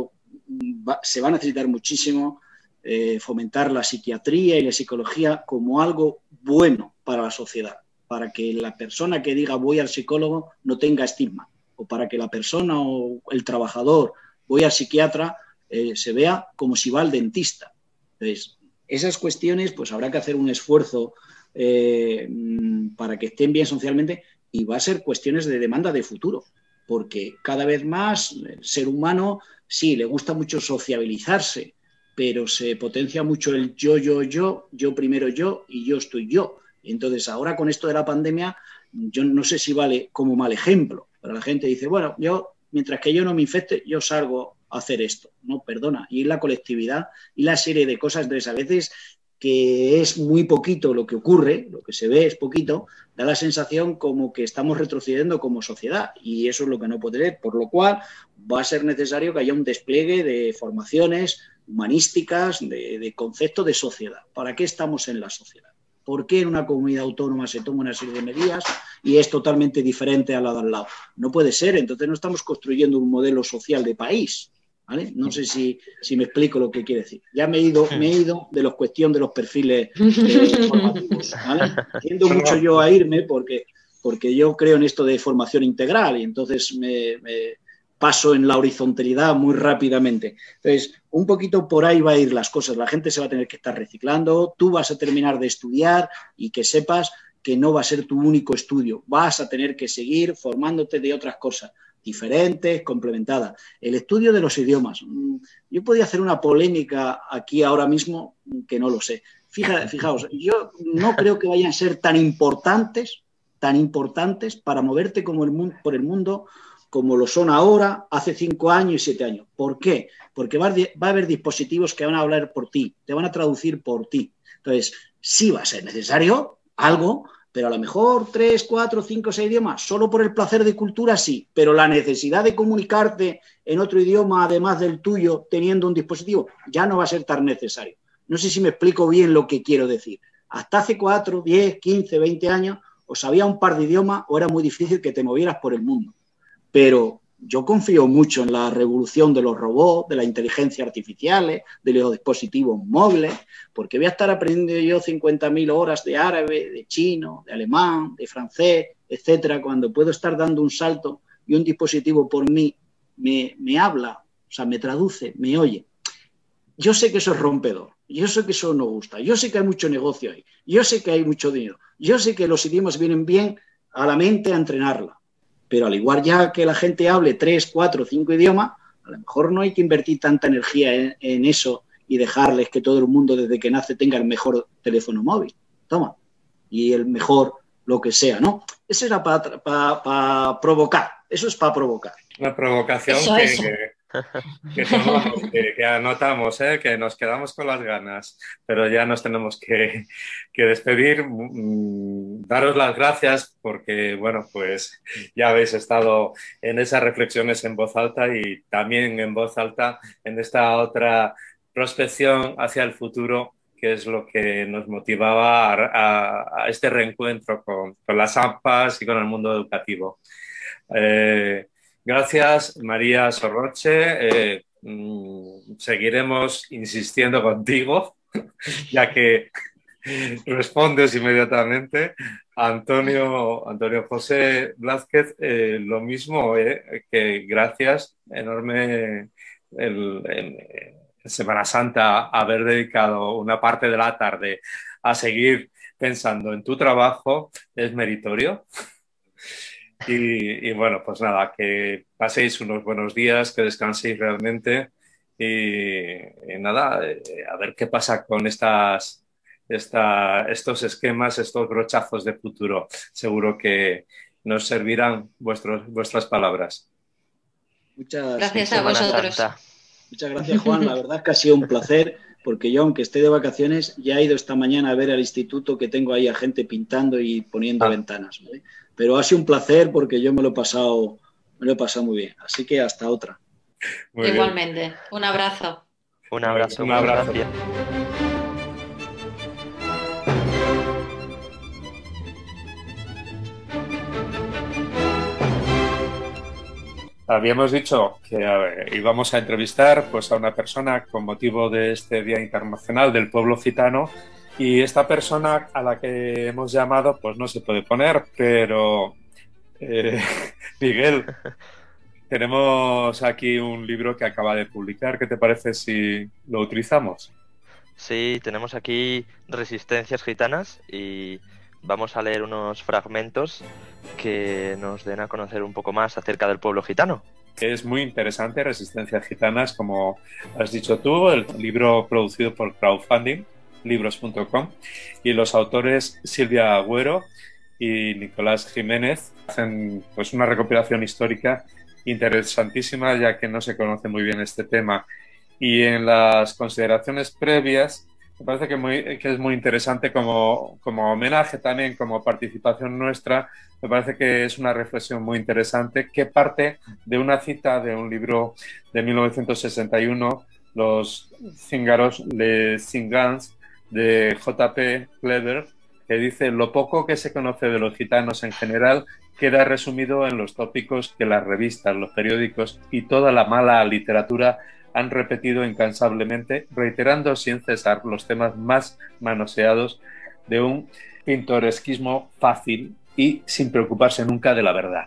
se va a necesitar muchísimo fomentar la psiquiatría y la psicología como algo bueno para la sociedad, para que la persona que diga voy al psicólogo no tenga estigma, o para que la persona o el trabajador voy al psiquiatra se vea como si va al dentista. Entonces, esas cuestiones pues habrá que hacer un esfuerzo para que estén bien socialmente, y va a ser cuestiones de demanda de futuro, porque cada vez más el ser humano sí le gusta mucho sociabilizarse, pero se potencia mucho el yo primero yo y yo estoy yo. Entonces ahora con esto de la pandemia yo no sé si vale como mal ejemplo, pero la gente dice, bueno, mientras que yo no me infecte, yo salgo a hacer esto. No, perdona, y la colectividad y la serie de cosas, entonces a veces que es muy poquito lo que ocurre, lo que se ve es poquito, da la sensación como que estamos retrocediendo como sociedad, y eso es lo que no puede ser, por lo cual va a ser necesario que haya un despliegue de formaciones humanísticas, de concepto de sociedad. ¿Para qué estamos en la sociedad? ¿Por qué en una comunidad autónoma se toma una serie de medidas y es totalmente diferente a la de al lado? No puede ser, entonces no estamos construyendo un modelo social de país, ¿vale? No sé si me explico lo que quiere decir. Ya me he ido de la cuestión de los perfiles formativos, ¿vale? Tiendo mucho yo a irme porque yo creo en esto de formación integral y entonces me paso en la horizontalidad muy rápidamente. Entonces, un poquito por ahí va a ir las cosas. La gente se va a tener que estar reciclando, tú vas a terminar de estudiar y que sepas que no va a ser tu único estudio. Vas a tener que seguir formándote de otras cosas diferentes, complementadas. El estudio de los idiomas. Yo podía hacer una polémica aquí ahora mismo que no lo sé. Fijaos, yo no creo que vayan a ser tan importantes para moverte por el mundo como lo son ahora, hace 5 años y 7 años. ¿Por qué? Porque va a haber dispositivos que van a hablar por ti, te van a traducir por ti. Entonces, sí va a ser necesario algo, pero a lo mejor 3, 4, 5, 6 idiomas, solo por el placer de cultura sí, pero la necesidad de comunicarte en otro idioma, además del tuyo, teniendo un dispositivo, ya no va a ser tan necesario. No sé si me explico bien lo que quiero decir. Hasta hace 4, 10, 15, 20 años, o sabías un par de idiomas o era muy difícil que te movieras por el mundo. Pero yo confío mucho en la revolución de los robots, de la inteligencia artificial, de los dispositivos móviles, porque voy a estar aprendiendo yo 50.000 horas de árabe, de chino, de alemán, de francés, etcétera, cuando puedo estar dando un salto y un dispositivo por mí me habla, o sea, me traduce, me oye. Yo sé que eso es rompedor, yo sé que eso no gusta, yo sé que hay mucho negocio ahí, yo sé que hay mucho dinero, yo sé que los idiomas vienen bien a la mente a entrenarla. pero al igual ya que la gente hable 3, 4, 5 idiomas, a lo mejor no hay que invertir tanta energía en eso y dejarles que todo el mundo desde que nace tenga el mejor teléfono móvil. Toma. Y el mejor lo que sea, ¿no? Eso era para provocar. Eso es para provocar. Una provocación que tomamos, que anotamos, que nos quedamos con las ganas, pero ya nos tenemos que despedir. Daros las gracias porque, bueno, pues ya habéis estado en esas reflexiones en voz alta y también en voz alta en esta otra prospección hacia el futuro, que es lo que nos motivaba a este reencuentro con las AMPAs y con el mundo educativo. Gracias, María Sorroche. Seguiremos insistiendo contigo, ya que respondes inmediatamente. Antonio José Blázquez, lo mismo, que gracias enorme en Semana Santa haber dedicado una parte de la tarde a seguir pensando en tu trabajo, es meritorio. Y bueno, pues nada, que paséis unos buenos días, que descanséis realmente y nada, a ver qué pasa con estos esquemas, estos brochazos de futuro. Seguro que nos servirán vuestras palabras. Gracias a vosotros. Muchas gracias, Juan. La verdad es que ha sido un placer, porque yo, aunque esté de vacaciones, ya he ido esta mañana a ver al instituto, que tengo ahí a gente pintando y poniendo ventanas, ¿vale? Pero ha sido un placer porque yo me lo he pasado muy bien. Así que hasta otra. Muy Igualmente. Bien. Un abrazo. Un abrazo. Un abrazo. Gracias. Habíamos dicho que íbamos a entrevistar pues, a una persona con motivo de este Día Internacional del Pueblo Gitano, y esta persona a la que hemos llamado pues no se puede poner, pero Miguel, tenemos aquí un libro que acaba de publicar. ¿Qué te parece si lo utilizamos? Sí, tenemos aquí Resistencias Gitanas y vamos a leer unos fragmentos que nos den a conocer un poco más acerca del pueblo gitano. Es muy interesante, Resistencias Gitanas, como has dicho tú, el libro producido por crowdfunding, libros.com, y los autores Silvia Agüero y Nicolás Jiménez hacen pues una recopilación histórica interesantísima, ya que no se conoce muy bien este tema. Y en las consideraciones previas, me parece que es muy interesante como homenaje también, como participación nuestra. Me parece que es una reflexión muy interesante que parte de una cita de un libro de 1961, Los Cíngaros, Les Cingans, de J.P. Kleber, que dice: lo poco que se conoce de los gitanos en general queda resumido en los tópicos que las revistas, los periódicos y toda la mala literatura han repetido incansablemente, reiterando sin cesar los temas más manoseados de un pintoresquismo fácil y sin preocuparse nunca de la verdad.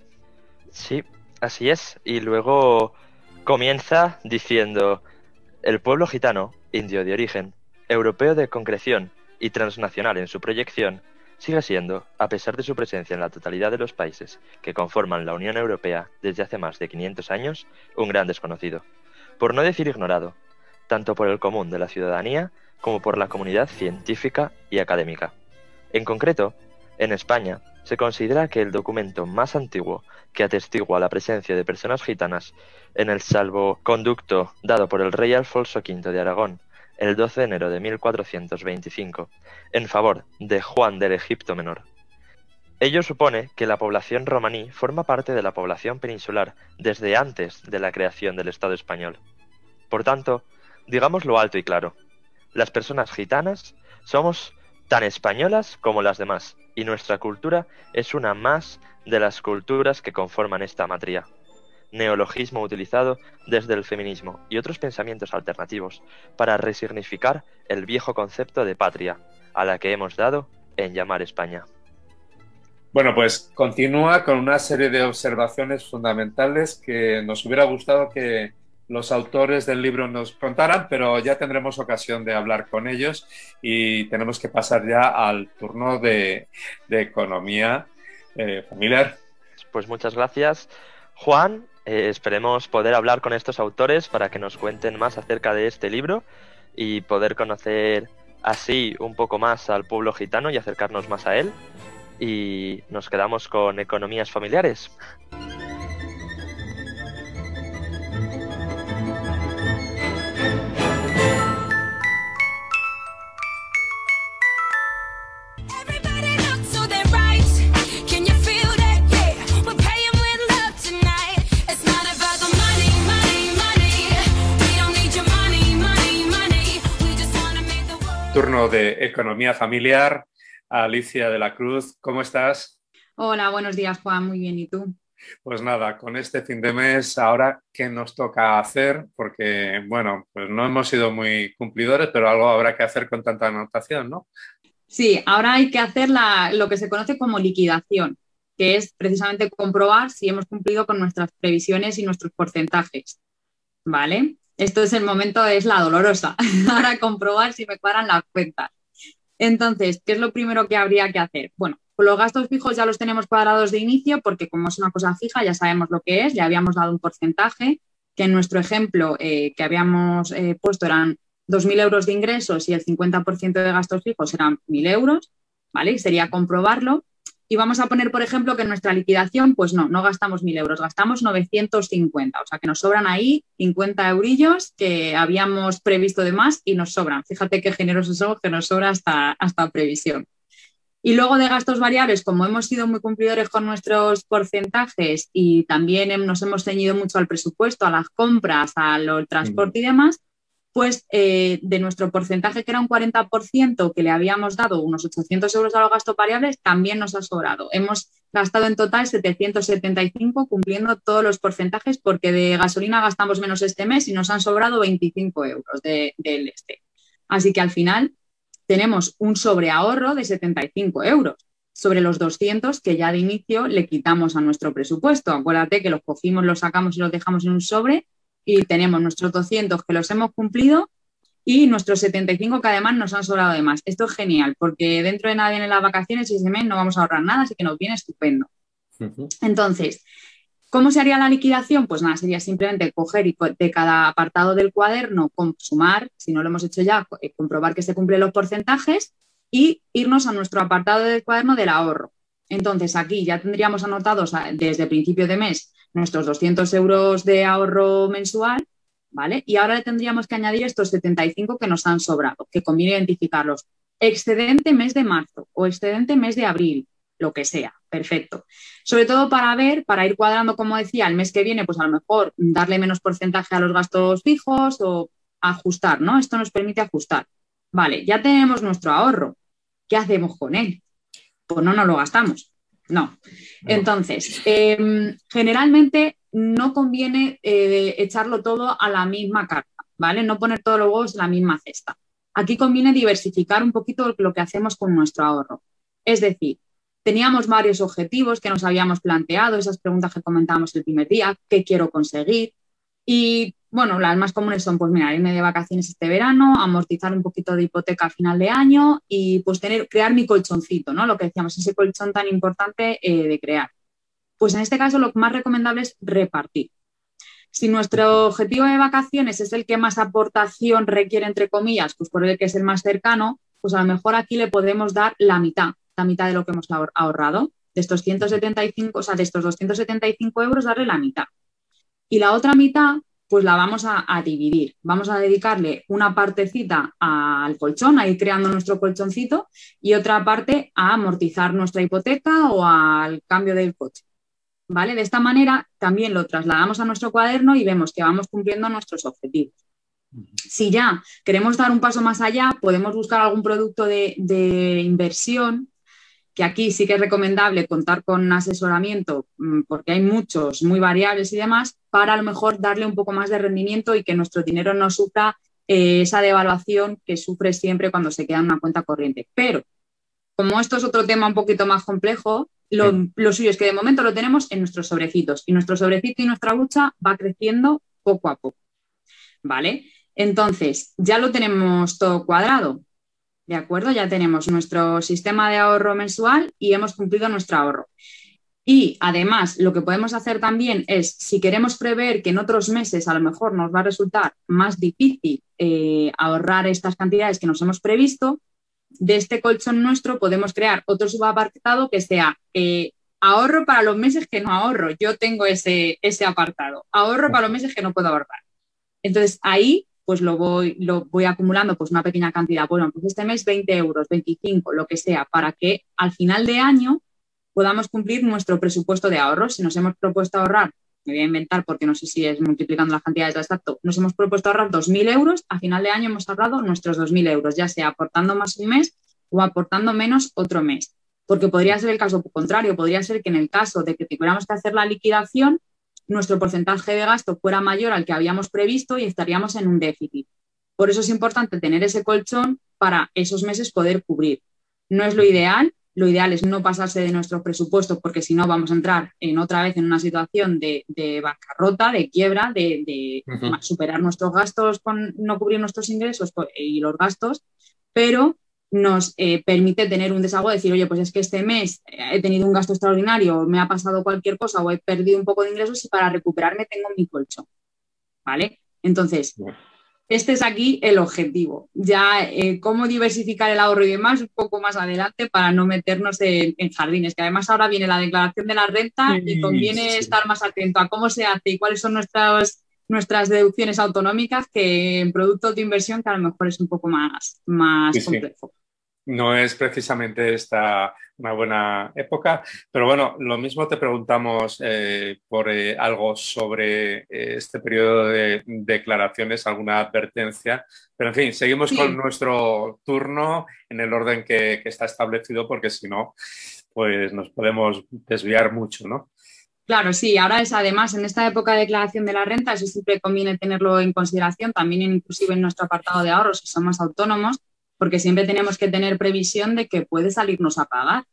Sí, así es. Y luego comienza diciendo: el pueblo gitano, indio de origen, europeo de concreción y transnacional en su proyección, sigue siendo, a pesar de su presencia en la totalidad de los países que conforman la Unión Europea desde hace más de 500 años, un gran desconocido, por no decir ignorado, tanto por el común de la ciudadanía como por la comunidad científica y académica. En concreto, en España se considera que el documento más antiguo que atestigua la presencia de personas gitanas en el salvoconducto dado por el rey Alfonso V de Aragón el 12 de enero de 1425 en favor de Juan del Egipto Menor. Ello supone que la población romaní forma parte de la población peninsular desde antes de la creación del Estado español. Por tanto, digámoslo alto y claro, las personas gitanas somos tan españolas como las demás, y nuestra cultura es una más de las culturas que conforman esta matria. Neologismo utilizado desde el feminismo y otros pensamientos alternativos para resignificar el viejo concepto de patria, a la que hemos dado en llamar España. Bueno, pues continúa con una serie de observaciones fundamentales que nos hubiera gustado que los autores del libro nos contaran, pero ya tendremos ocasión de hablar con ellos y tenemos que pasar ya al turno de economía familiar. Pues muchas gracias, Juan. Esperemos poder hablar con estos autores para que nos cuenten más acerca de este libro y poder conocer así un poco más al pueblo gitano y acercarnos más a él. Y nos quedamos con Economías Familiares. Everybody knocks so they're right. Can you feel that? Yeah, we're paying with love tonight. It's not about the money, money, money. We don't need your money, money, money. We just wanna make the world. Turno de Economía Familiar. Alicia de la Cruz, ¿cómo estás? Hola, buenos días, Juan. Muy bien, ¿y tú? Pues nada, con este fin de mes, ahora, ¿qué nos toca hacer? Porque, bueno, pues no hemos sido muy cumplidores, pero algo habrá que hacer con tanta anotación, ¿no? Sí, ahora hay que hacer lo que se conoce como liquidación, que es precisamente comprobar si hemos cumplido con nuestras previsiones y nuestros porcentajes, ¿vale? Esto es el momento, es la dolorosa, ahora comprobar si me cuadran las cuentas. Entonces, ¿qué es lo primero que habría que hacer? Bueno, pues los gastos fijos ya los tenemos cuadrados de inicio porque como es una cosa fija ya sabemos lo que es, ya habíamos dado un porcentaje, que en nuestro ejemplo que habíamos puesto eran 2.000 euros de ingresos y el 50% de gastos fijos eran 1.000 euros, ¿vale? Y sería comprobarlo. Y vamos a poner, por ejemplo, que en nuestra liquidación, pues no gastamos 1.000 euros, gastamos 950, o sea que nos sobran ahí 50 eurillos que habíamos previsto de más y nos sobran. Fíjate qué generosos somos, que nos sobra hasta previsión. Y luego de gastos variables, como hemos sido muy cumplidores con nuestros porcentajes y también nos hemos ceñido mucho al presupuesto, a las compras, al transporte y demás, pues de nuestro porcentaje, que era un 40%, que le habíamos dado unos 800 euros a los gastos variables, también nos ha sobrado. Hemos gastado en total 775 cumpliendo todos los porcentajes porque de gasolina gastamos menos este mes y nos han sobrado 25 euros del este. Así que al final tenemos un sobreahorro de 75 euros sobre los 200 que ya de inicio le quitamos a nuestro presupuesto. Acuérdate que los cogimos, los sacamos y los dejamos en un sobre y tenemos nuestros 200 que los hemos cumplido y nuestros 75 que además nos han sobrado de más. Esto es genial porque dentro de nada vienen las vacaciones y ese mes no vamos a ahorrar nada, así que nos viene estupendo. Entonces, ¿cómo se haría la liquidación? Pues nada, sería simplemente coger y de cada apartado del cuaderno, sumar, si no lo hemos hecho ya, comprobar que se cumplen los porcentajes y irnos a nuestro apartado del cuaderno del ahorro. Entonces, aquí ya tendríamos anotados desde el principio de mes nuestros 200 euros de ahorro mensual, ¿vale? Y ahora le tendríamos que añadir estos 75 que nos han sobrado, que conviene identificarlos. Excedente mes de marzo o excedente mes de abril, lo que sea, perfecto. Sobre todo para ir cuadrando, como decía, el mes que viene, pues a lo mejor darle menos porcentaje a los gastos fijos o ajustar, ¿no? Esto nos permite ajustar. Vale, ya tenemos nuestro ahorro. ¿Qué hacemos con él? Pues no nos lo gastamos. No. Entonces, generalmente no conviene echarlo todo a la misma carta, ¿vale? No poner todos los huevos en la misma cesta. Aquí conviene diversificar un poquito lo que hacemos con nuestro ahorro. Es decir, teníamos varios objetivos que nos habíamos planteado, esas preguntas que comentábamos el primer día, ¿qué quiero conseguir? Y bueno, las más comunes son, pues mira, irme de vacaciones este verano, amortizar un poquito de hipoteca a final de año y pues crear mi colchoncito, ¿no? Lo que decíamos, ese colchón tan importante de crear. Pues en este caso lo más recomendable es repartir. Si nuestro objetivo de vacaciones es el que más aportación requiere, entre comillas, pues por el que es el más cercano, pues a lo mejor aquí le podemos dar la mitad de lo que hemos ahorrado. De estos 175, o sea, de estos 275 euros, darle la mitad. Y la otra mitad, pues la vamos a dividir. Vamos a dedicarle una partecita al colchón, a ir creando nuestro colchoncito, y otra parte a amortizar nuestra hipoteca o al cambio del coche. ¿Vale? De esta manera también lo trasladamos a nuestro cuaderno y vemos que vamos cumpliendo nuestros objetivos. Si ya queremos dar un paso más allá, podemos buscar algún producto de inversión, que aquí sí que es recomendable contar con asesoramiento porque hay muchos, muy variables y demás, para a lo mejor darle un poco más de rendimiento y que nuestro dinero no sufra esa devaluación que sufre siempre cuando se queda en una cuenta corriente. Pero, como esto es otro tema un poquito más complejo, lo suyo es que de momento lo tenemos en nuestros sobrecitos y nuestro sobrecito y nuestra hucha va creciendo poco a poco. ¿Vale? Entonces, ya lo tenemos todo cuadrado. ¿De acuerdo? Ya tenemos nuestro sistema de ahorro mensual y hemos cumplido nuestro ahorro. Y además, lo que podemos hacer también es, si queremos prever que en otros meses a lo mejor nos va a resultar más difícil ahorrar estas cantidades que nos hemos previsto, de este colchón nuestro podemos crear otro subapartado que sea ahorro para los meses que no ahorro. Yo tengo ese apartado. Ahorro para los meses que no puedo ahorrar. Entonces ahí pues lo voy acumulando pues una pequeña cantidad. Bueno, pues este mes 20 euros, 25, lo que sea, para que al final de año podamos cumplir nuestro presupuesto de ahorros. Si nos hemos propuesto ahorrar, me voy a inventar porque no sé si es multiplicando las cantidades exacto, nos hemos propuesto ahorrar 2.000 euros, a final de año hemos ahorrado nuestros 2.000 euros, ya sea aportando más un mes o aportando menos otro mes. Porque podría ser el caso contrario, podría ser que en el caso de que tuviéramos que hacer la liquidación, nuestro porcentaje de gasto fuera mayor al que habíamos previsto y estaríamos en un déficit. Por eso es importante tener ese colchón para esos meses poder cubrir. No es lo ideal es no pasarse de nuestros presupuestos porque si no vamos a entrar otra vez en una situación de bancarrota, de quiebra, de superar nuestros gastos con no cubrir nuestros ingresos y los gastos, pero nos permite tener un desahogo, decir, oye, pues es que este mes he tenido un gasto extraordinario, me ha pasado cualquier cosa o he perdido un poco de ingresos y para recuperarme tengo mi colchón, ¿vale? Entonces, este es aquí el objetivo. Ya cómo diversificar el ahorro y demás un poco más adelante para no meternos en jardines, que además ahora viene la declaración de la renta y conviene estar más atento a cómo se hace y cuáles son nuestras deducciones autonómicas que en productos de inversión que a lo mejor es un poco más complejo. No es precisamente esta una buena época, pero bueno, lo mismo te preguntamos por algo sobre este periodo de declaraciones, alguna advertencia, pero en fin, seguimos con nuestro turno en el orden que está establecido, porque si no, pues nos podemos desviar mucho, ¿no? Claro, sí, ahora es además en esta época de declaración de la renta, eso siempre conviene tenerlo en consideración, también inclusive en nuestro apartado de ahorros, si somos autónomos, porque siempre tenemos que tener previsión de que puede salirnos a pagar.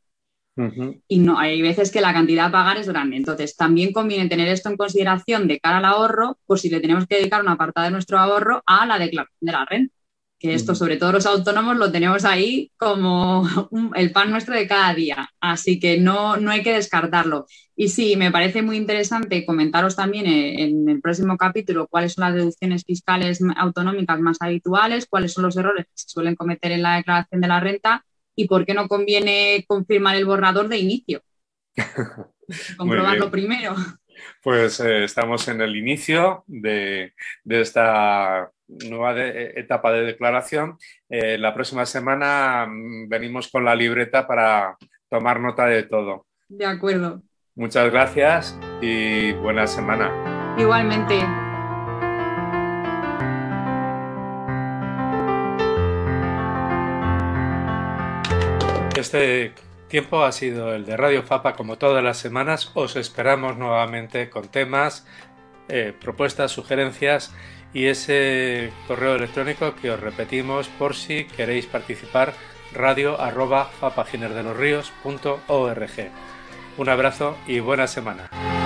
Y no, hay veces que la cantidad a pagar es grande. Entonces, también conviene tener esto en consideración de cara al ahorro, por si le tenemos que dedicar una apartado de nuestro ahorro a la declaración de la renta. Que esto, sobre todo los autónomos, lo tenemos ahí como el pan nuestro de cada día. Así que no hay que descartarlo. Y sí, me parece muy interesante comentaros también en el próximo capítulo cuáles son las deducciones fiscales autonómicas más habituales, cuáles son los errores que se suelen cometer en la declaración de la renta y por qué no conviene confirmar el borrador de inicio. Comprobarlo primero. Pues estamos en el inicio de esta nueva etapa de declaración. La próxima semana venimos con la libreta para tomar nota de todo. De acuerdo. Muchas gracias y buena semana. Igualmente. Este tiempo ha sido el de Radio Fapa. Como todas las semanas, os esperamos nuevamente con temas, propuestas, sugerencias y ese correo electrónico que os repetimos por si queréis participar, radio@fapaginerdelosrios.org. Un abrazo y buena semana.